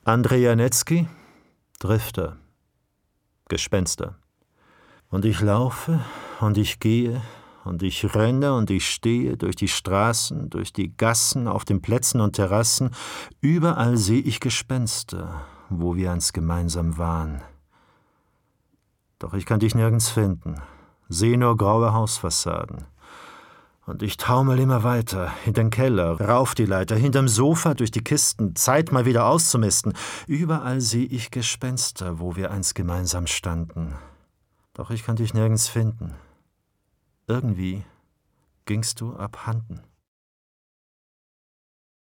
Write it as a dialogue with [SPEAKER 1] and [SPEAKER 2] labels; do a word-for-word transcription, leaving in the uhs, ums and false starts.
[SPEAKER 1] Andrej Janetzki, Drifter, Gespenster. Und ich laufe und ich gehe und ich renne und ich stehe durch die Straßen, durch die Gassen, auf den Plätzen und Terrassen. Überall sehe ich Gespenster, wo wir einst gemeinsam waren. Doch ich kann dich nirgends finden, sehe nur graue Hausfassaden. Und ich taumel immer weiter, in den Keller, rauf die Leiter, hinterm Sofa, durch die Kisten, Zeit mal wieder auszumisten. Überall sehe ich Gespenster, wo wir einst gemeinsam standen. Doch ich kann dich nirgends finden. Irgendwie gingst du abhanden.